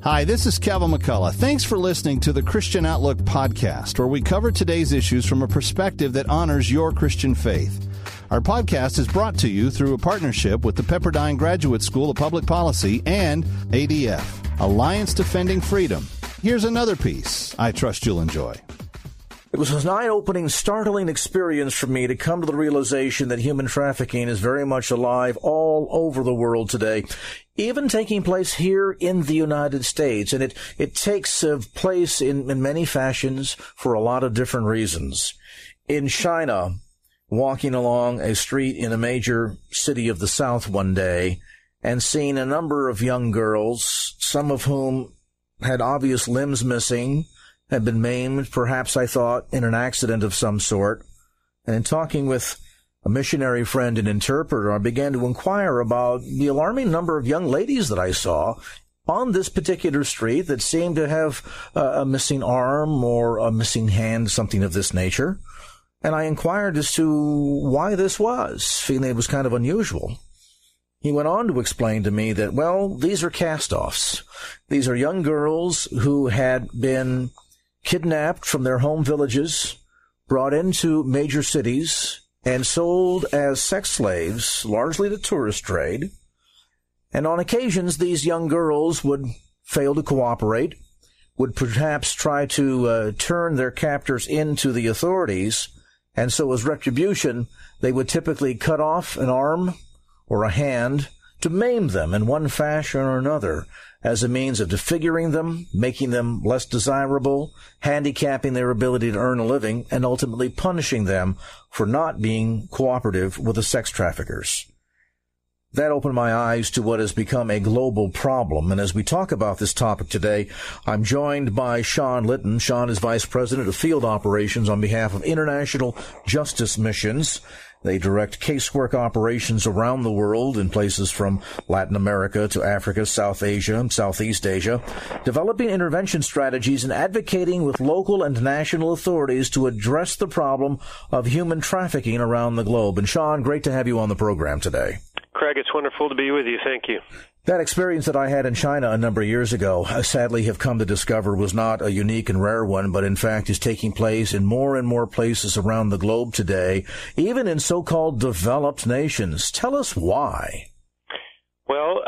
Hi, this is Kevin McCullough. Thanks for listening to the Christian Outlook podcast, where we cover today's issues from a perspective that honors your Christian faith. Our podcast is brought to you through a partnership with the Pepperdine Graduate School of Public Policy and ADF, Alliance Defending Freedom. Here's another piece I trust you'll enjoy. It was an eye-opening, startling experience for me to come to the realization that human trafficking is very much alive all over the world today, even taking place here in the United States. And it takes place in many fashions for a lot of different reasons. In China, walking along a street in a major city of the South one day and seeing a number of young girls, some of whom had obvious limbs missing, had been maimed, perhaps, I thought, in an accident of some sort. And in talking with a missionary friend and interpreter, I began to inquire about the alarming number of young ladies that I saw on this particular street that seemed to have a missing arm or a missing hand, something of this nature. And I inquired as to why this was, feeling it was kind of unusual. He went on to explain to me that, well, these are cast-offs. These are young girls who had been kidnapped from their home villages, brought into major cities, and sold as sex slaves, largely to tourist trade. And on occasions, these young girls would fail to cooperate, would perhaps try to turn their captors into the authorities, and so as retribution, they would typically cut off an arm or a hand to maim them in one fashion or another, as a means of disfiguring them, making them less desirable, handicapping their ability to earn a living, and ultimately punishing them for not being cooperative with the sex traffickers. That opened my eyes to what has become a global problem. And as we talk about this topic today, I'm joined by Sean Litton. Sean is Vice President of Field Operations on behalf of International Justice Missions. They direct casework operations around the world in places from Latin America to Africa, South Asia, and Southeast Asia, developing intervention strategies and advocating with local and national authorities to address the problem of human trafficking around the globe. And Sean, great to have you on the program today. Craig, it's wonderful to be with you. Thank you. That experience that I had in China a number of years ago, I sadly have come to discover was not a unique and rare one, but in fact is taking place in more and more places around the globe today, even in so-called developed nations. Tell us why. Well,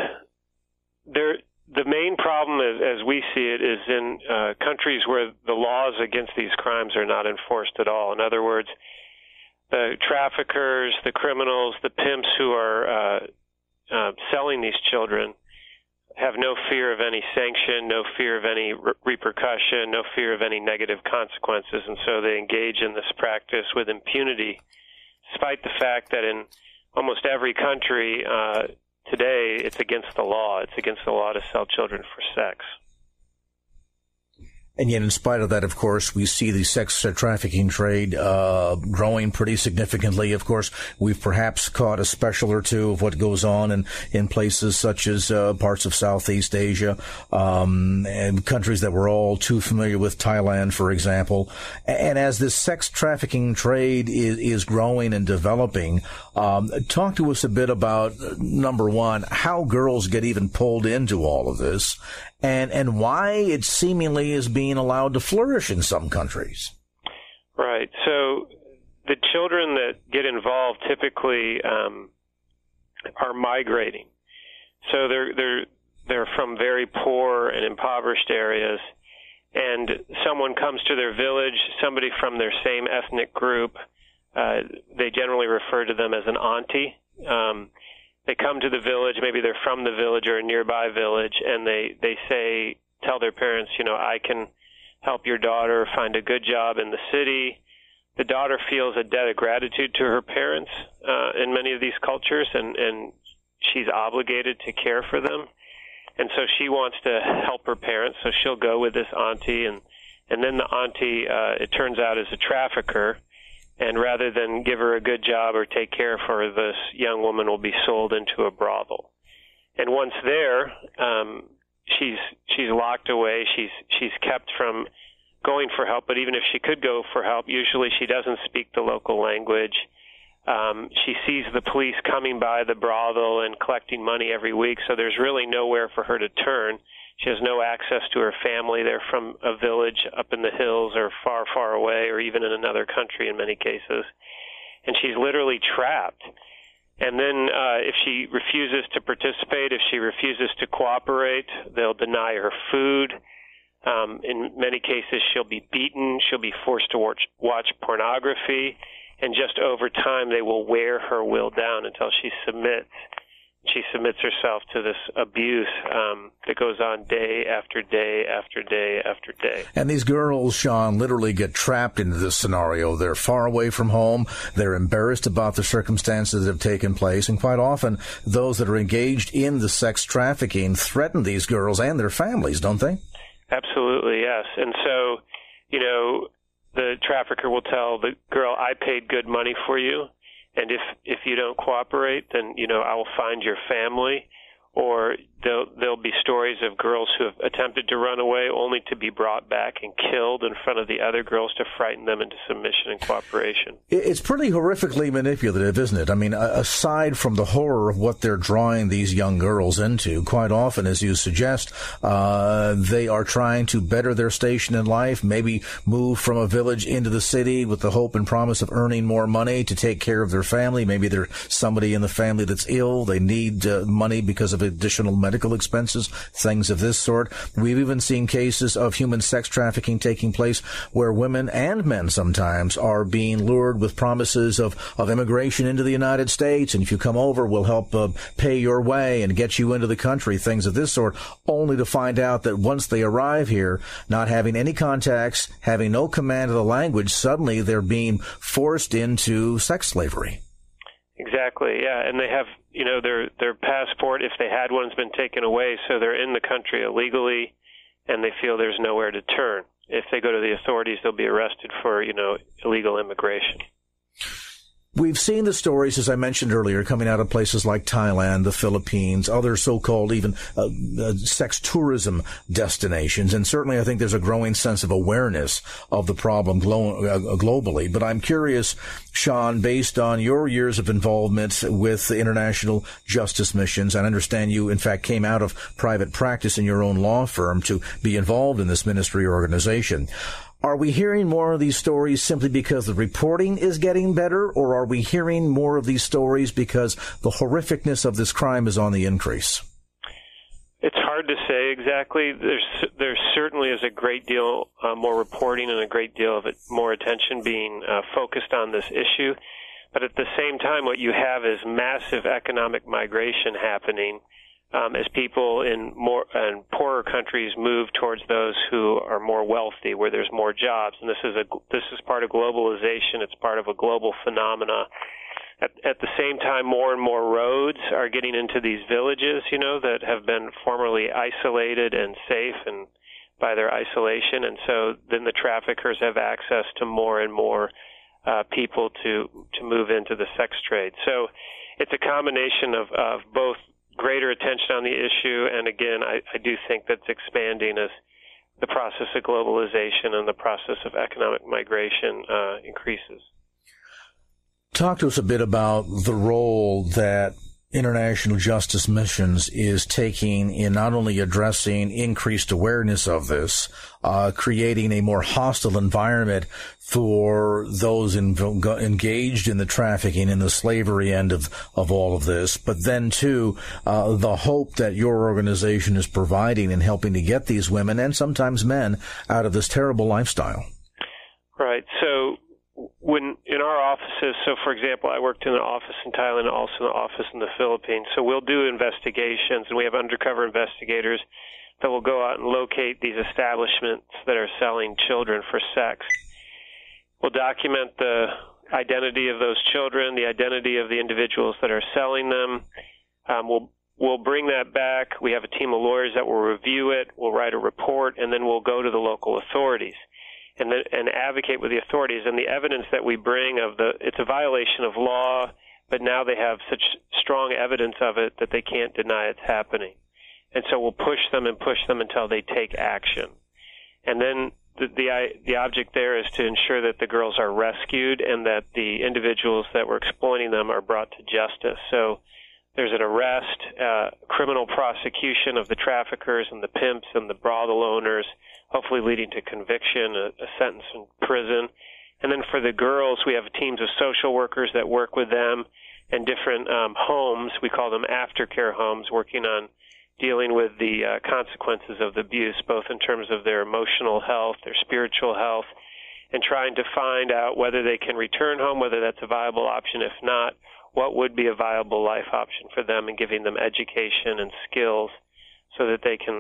the main problem, as we see it, is in countries where the laws against these crimes are not enforced at all. In other words, the traffickers, the criminals, the pimps who are selling these children have no fear of any sanction, no fear of any repercussion, no fear of any negative consequences, and so they engage in this practice with impunity, despite the fact that in almost every country today it's against the law. It's against the law to sell children for sex. And yet, in spite of that, of course, we see the sex trafficking trade growing pretty significantly. Of course, we've perhaps caught a special or two of what goes on in places such as parts of Southeast Asia, and countries that we're all too familiar with, Thailand, for example. And as this sex trafficking trade is growing and developing, talk to us a bit about, number one, how girls get even pulled into all of this, and why it seemingly is being allowed to flourish in some countries. Right. So the children that get involved typically are migrating. So they're from very poor and impoverished areas, and someone comes to their village, somebody from their same ethnic group. They generally refer to them as an auntie. They come to the village, maybe they're from the village or a nearby village, and they tell their parents, I can help your daughter find a good job in the city. The daughter feels a debt of gratitude to her parents in many of these cultures, and she's obligated to care for them. And so she wants to help her parents, so she'll go with this auntie, and then the auntie, it turns out, is a trafficker. And rather than give her a good job or take care of her, this young woman will be sold into a brothel. And once there, she's locked away. She's kept from going for help. But even if she could go for help, usually she doesn't speak the local language. She sees the police coming by the brothel and collecting money every week, so there's really nowhere for her to turn. She has no access to her family. They're from a village up in the hills or far, far away, or even in another country in many cases. And she's literally trapped. And then if she refuses to participate, if she refuses to cooperate, they'll deny her food. In many cases, she'll be beaten. She'll be forced to watch pornography. And just over time, they will wear her will down until she submits. She submits herself to this abuse that goes on day after day after day after day. And these girls, Sean, literally get trapped into this scenario. They're far away from home. They're embarrassed about the circumstances that have taken place. And quite often, those that are engaged in the sex trafficking threaten these girls and their families, don't they? Absolutely, yes. And so, the trafficker will tell the girl, I paid good money for you. And if you don't cooperate, then, I will find your family. Or there'll be stories of girls who have attempted to run away only to be brought back and killed in front of the other girls to frighten them into submission and cooperation. It's pretty horrifically manipulative, isn't it? I mean, aside from the horror of what they're drawing these young girls into, quite often, as you suggest, they are trying to better their station in life, maybe move from a village into the city with the hope and promise of earning more money to take care of their family. Maybe there's somebody in the family that's ill. They need money because of additional medical expenses, things of this sort. We've even seen cases of human sex trafficking taking place where women and men sometimes are being lured with promises of immigration into the United States. And if you come over, we'll help pay your way and get you into the country, things of this sort, only to find out that once they arrive here, not having any contacts, having no command of the language, suddenly they're being forced into sex slavery. Exactly, yeah. And they have, their passport, if they had one, has been taken away, so they're in the country illegally, and they feel there's nowhere to turn. If they go to the authorities, they'll be arrested for, illegal immigration. We've seen the stories, as I mentioned earlier, coming out of places like Thailand, the Philippines, other so-called even sex tourism destinations. And certainly I think there's a growing sense of awareness of the problem globally. But I'm curious, Sean, based on your years of involvement with the international justice missions, I understand you, in fact, came out of private practice in your own law firm to be involved in this ministry organization. Are we hearing more of these stories simply because the reporting is getting better, or are we hearing more of these stories because the horrificness of this crime is on the increase? It's hard to say exactly. There certainly is a great deal more reporting and a great deal of more attention being focused on this issue. But at the same time, what you have is massive economic migration happening as people in poorer countries move towards those who are more wealthy, where there's more jobs. And this is part of globalization. It's part of a global phenomena. At the same time, more and more roads are getting into these villages, that have been formerly isolated and safe and by their isolation. And so then the traffickers have access to more and more people to move into the sex trade. So it's a combination of both greater attention on the issue, and again, I do think that's expanding as the process of globalization and the process of economic migration increases. Talk to us a bit about the role that International Justice Missions is taking in not only addressing increased awareness of this, creating a more hostile environment for those engaged in the trafficking and the slavery end of all of this, but then too, the hope that your organization is providing in helping to get these women and sometimes men out of this terrible lifestyle. Right. So when in our offices, so for example, I worked in an office in Thailand, also in an office in the Philippines. So we'll do investigations, and we have undercover investigators that will go out and locate these establishments that are selling children for sex. We'll document the identity of those children, the identity of the individuals that are selling them. We'll bring that back. We have a team of lawyers that will review it. We'll write a report, and then we'll go to the local authorities and advocate with the authorities. And the evidence that we bring it's a violation of law, but now they have such strong evidence of it that they can't deny it's happening. And so we'll push them until they take action. And then the object there is to ensure that the girls are rescued and that the individuals that were exploiting them are brought to justice. So there's an arrest, criminal prosecution of the traffickers and the pimps and the brothel owners, hopefully leading to conviction, a sentence in prison. And then for the girls, we have teams of social workers that work with them and different homes. We call them aftercare homes, working on dealing with the consequences of the abuse, both in terms of their emotional health, their spiritual health, and trying to find out whether they can return home, whether that's a viable option. If not, what would be a viable life option for them, and giving them education and skills so that they can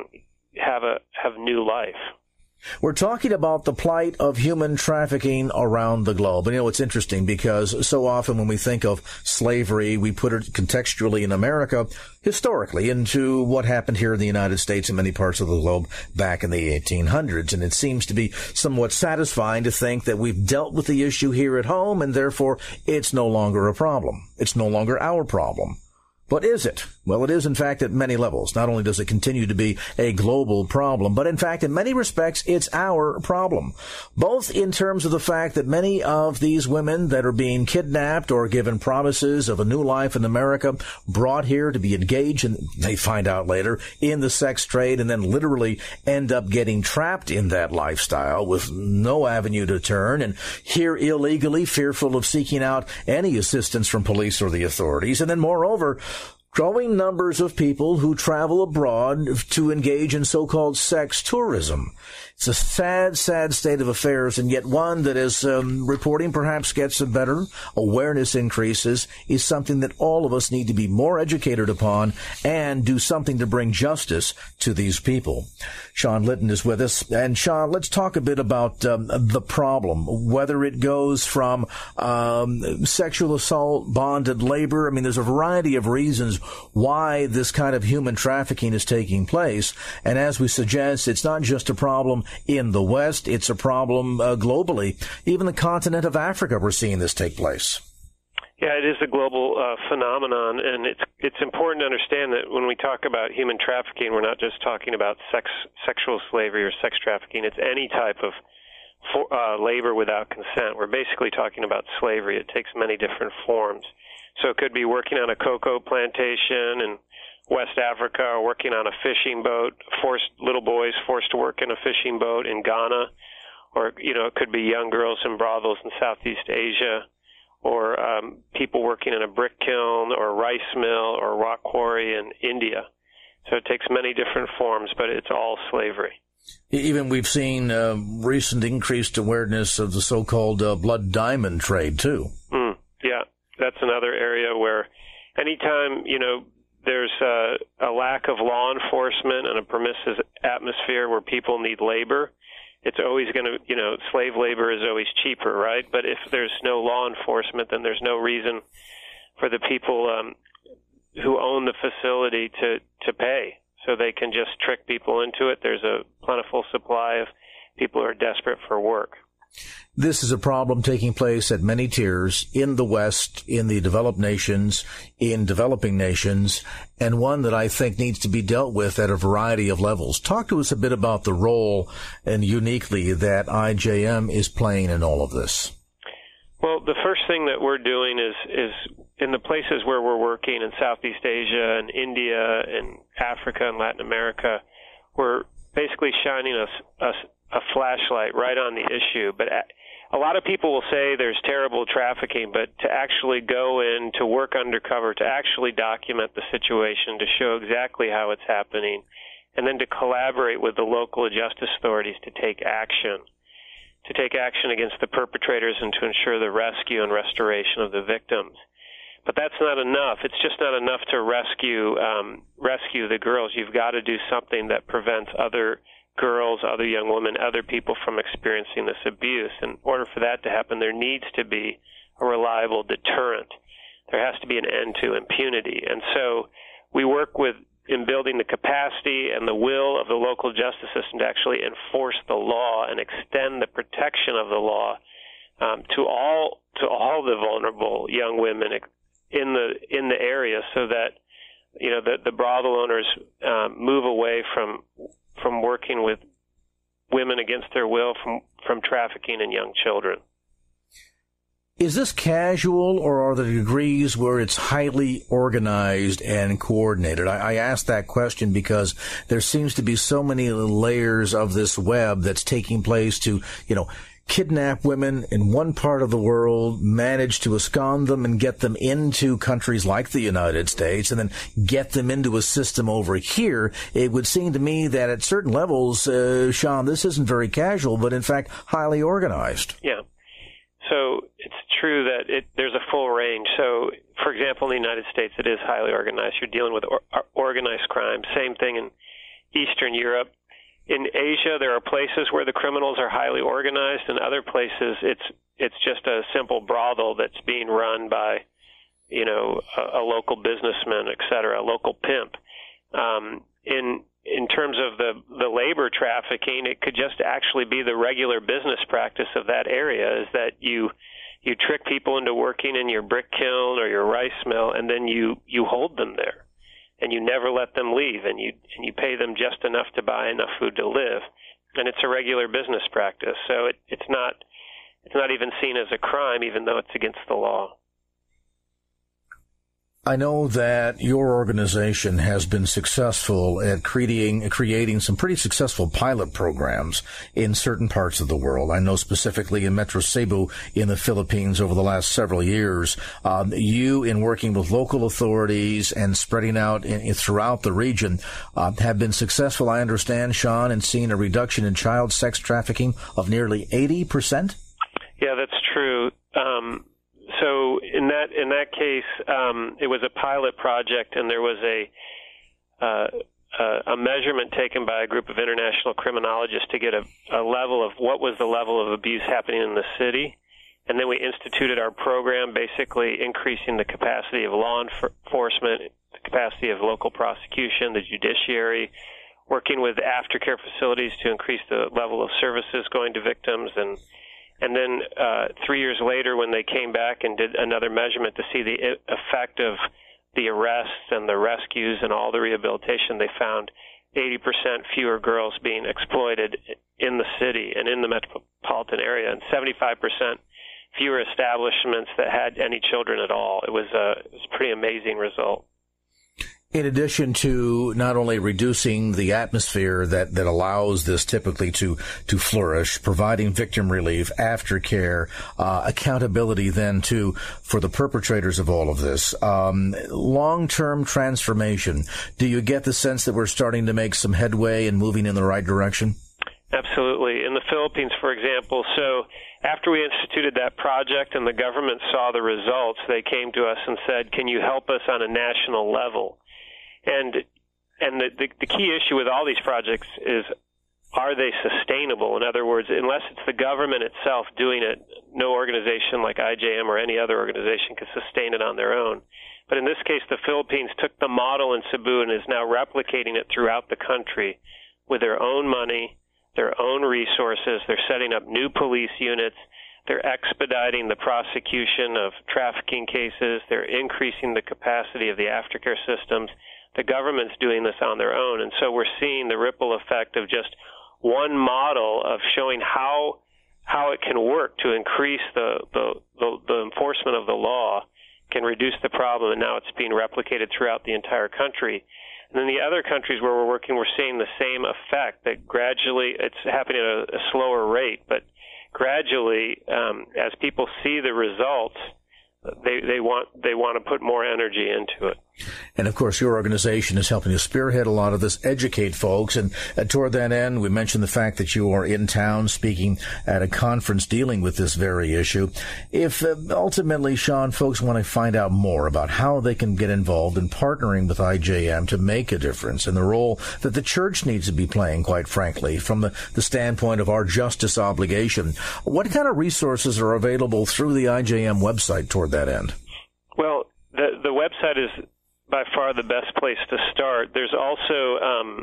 have new life. We're talking about the plight of human trafficking around the globe. And, it's interesting because so often when we think of slavery, we put it contextually in America, historically, into what happened here in the United States and many parts of the globe back in the 1800s. And it seems to be somewhat satisfying to think that we've dealt with the issue here at home, and therefore it's no longer a problem. It's no longer our problem. But is it? Well, it is, in fact, at many levels. Not only does it continue to be a global problem, but in fact, in many respects, it's our problem. Both in terms of the fact that many of these women that are being kidnapped or given promises of a new life in America, brought here to be engaged, and they find out later, in the sex trade, and then literally end up getting trapped in that lifestyle with no avenue to turn, and here illegally, fearful of seeking out any assistance from police or the authorities. And then moreover, growing numbers of people who travel abroad to engage in so-called sex tourism. It's a sad, sad state of affairs, and yet one that, as reporting perhaps gets better, awareness increases, is something that all of us need to be more educated upon and do something to bring justice to these people. Shawn Litton is with us. And Shawn, let's talk a bit about the problem, whether it goes from sexual assault, bonded labor. I mean, there's a variety of reasons why this kind of human trafficking is taking place. And as we suggest, it's not just a problem in the West, it's a problem globally. Even the continent of Africa, we're seeing this take place. Yeah, it is a global phenomenon, and it's important to understand that when we talk about human trafficking, we're not just talking about sexual slavery or sex trafficking. It's any type of labor without consent. We're basically talking about slavery. It takes many different forms. So it could be working on a cocoa plantation in West Africa, or working on a fishing boat, little boys forced to work in a fishing boat in Ghana, or, it could be young girls in brothels in Southeast Asia, or people working in a brick kiln or a rice mill or a rock quarry in India. So it takes many different forms, but it's all slavery. Even we've seen recent increased awareness of the so-called blood diamond trade, too. Yeah, that's another area where anytime, there's a lack of law enforcement and a permissive atmosphere where people need labor, it's always going to, slave labor is always cheaper, right? But if there's no law enforcement, then there's no reason for the people who own the facility to pay. So they can just trick people into it. There's a plentiful supply of people who are desperate for work. This is a problem taking place at many tiers in the West, in the developed nations, in developing nations, and one that I think needs to be dealt with at a variety of levels. Talk to us a bit about the role and uniquely that IJM is playing in all of this. Well, the first thing that we're doing is in the places where we're working in Southeast Asia and India and Africa and Latin America, we're basically shining a flashlight right on the issue. But a lot of people will say there's terrible trafficking, but to actually go in, to work undercover, to actually document the situation, to show exactly how it's happening, and then to collaborate with the local justice authorities to take action against the perpetrators and to ensure the rescue and restoration of the victims. But that's not enough. It's just not enough to rescue the girls. You've got to do something that prevents other girls, other young women, other people from experiencing this abuse. In order for that to happen, there needs to be a reliable deterrent. There has to be an end to impunity. And so we work in building the capacity and the will of the local justice system to actually enforce the law and extend the protection of the law to all the vulnerable young women in the area, so that the brothel owners move away from working with women against their will, from trafficking in young children. Is this casual, or are there degrees where it's highly organized and coordinated? I ask that question because there seems to be so many layers of this web that's taking place to, kidnap women in one part of the world, manage to abscond them and get them into countries like the United States, and then get them into a system over here. It would seem to me that at certain levels, Sean, this isn't very casual, but in fact highly organized. Yeah. So it's true that there's a full range. So, for example, in the United States, it is highly organized. You're dealing with organized crime. Same thing in Eastern Europe. In Asia, there are places where the criminals are highly organized. In other places, it's just a simple brothel that's being run by, a local businessman, et cetera, a local pimp. In terms of the labor trafficking, it could just actually be the regular business practice of that area, is that you trick people into working in your brick kiln or your rice mill, and then you hold them there. And you never let them leave, and you pay them just enough to buy enough food to live, and it's a regular business practice. So it's not even seen as a crime, even though it's against the law. I know that your organization has been successful at creating some pretty successful pilot programs in certain parts of the world. I know specifically in Metro Cebu in the Philippines over the last several years, you, in working with local authorities and spreading out throughout the region, have been successful, I understand, Sean, in seeing a reduction in child sex trafficking of nearly 80%? Yeah, that's true. So in that case, it was a pilot project, and there was a measurement taken by a group of international criminologists to get a level of what was the level of abuse happening in the city. And then we instituted our program, basically increasing the capacity of law enforcement, the capacity of local prosecution, the judiciary, working with aftercare facilities to increase the level of services going to victims, and then 3 years later, when they came back and did another measurement to see the effect of the arrests and the rescues and all the rehabilitation, they found 80% fewer girls being exploited in the city and in the metropolitan area, and 75% fewer establishments that had any children at all. It was a pretty amazing result. In addition to not only reducing the atmosphere that allows this typically to flourish, providing victim relief, aftercare, accountability then too for the perpetrators of all of this, long-term transformation, do you get the sense that we're starting to make some headway and moving in the right direction? Absolutely. In the Philippines, for example, so after we instituted that project and the government saw the results, they came to us and said, can you help us on a national level? And the key issue with all these projects is, are they sustainable? In other words, unless it's the government itself doing it, no organization like IJM or any other organization can sustain it on their own. But in this case, the Philippines took the model in Cebu and is now replicating it throughout the country with their own money, their own resources. They're setting up new police units. They're expediting the prosecution of trafficking cases. They're increasing the capacity of the aftercare systems. The government's doing this on their own, and so we're seeing the ripple effect of just one model of showing how it can work to increase the enforcement of the law, can reduce the problem, and now it's being replicated throughout the entire country. And then the other countries where we're working, we're seeing the same effect, that gradually it's happening at a slower rate, but gradually, as people see the results, they want to put more energy into it. And, of course, your organization is helping to spearhead a lot of this, educate folks. And toward that end, we mentioned the fact that you are in town speaking at a conference dealing with this very issue. If ultimately, Sean, folks want to find out more about how they can get involved in partnering with IJM to make a difference and the role that the church needs to be playing, quite frankly, from the standpoint of our justice obligation, what kind of resources are available through the IJM website toward that end? Well, the website is by far the best place to start. There's also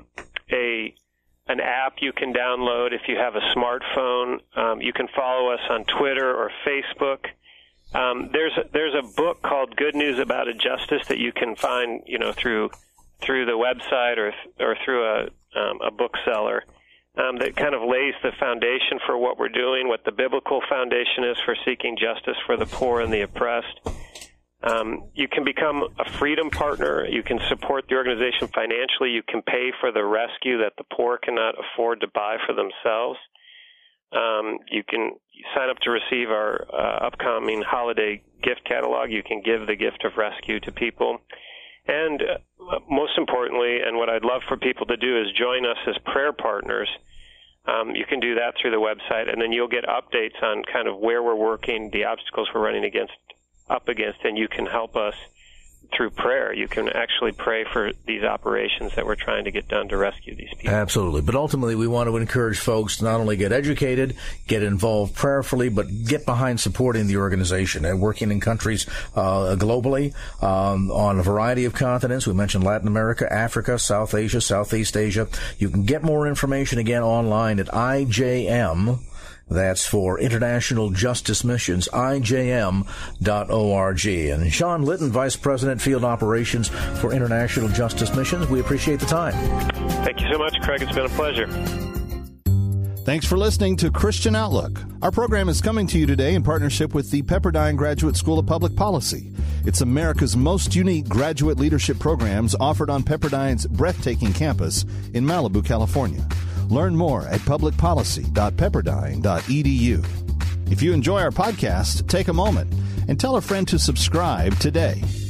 an app you can download if you have a smartphone. You can follow us on Twitter or Facebook. There's a book called Good News About Injustice that you can find, through the website or through a bookseller. that kind of lays the foundation for what we're doing, what the biblical foundation is for seeking justice for the poor and the oppressed. You can become a freedom partner. You can support the organization financially. You can pay for the rescue that the poor cannot afford to buy for themselves. You can sign up to receive our upcoming holiday gift catalog. You can give the gift of rescue to people. And most importantly, and what I'd love for people to do is join us as prayer partners. You can do that through the website, and then you'll get updates on kind of where we're working, the obstacles we're running up against, and you can help us through prayer. You can actually pray for these operations that we're trying to get done to rescue these people. Absolutely. But ultimately, we want to encourage folks to not only get educated, get involved prayerfully, but get behind supporting the organization and working in countries globally on a variety of continents. We mentioned Latin America, Africa, South Asia, Southeast Asia. You can get more information again online at IJM. That's for International Justice Missions, IJM.org. And Sean Litton, Vice President, Field Operations for International Justice Missions, we appreciate the time. Thank you so much, Craig. It's been a pleasure. Thanks for listening to Christian Outlook. Our program is coming to you today in partnership with the Pepperdine Graduate School of Public Policy. It's America's most unique graduate leadership programs offered on Pepperdine's breathtaking campus in Malibu, California. Learn more at publicpolicy.pepperdine.edu. If you enjoy our podcast, take a moment and tell a friend to subscribe today.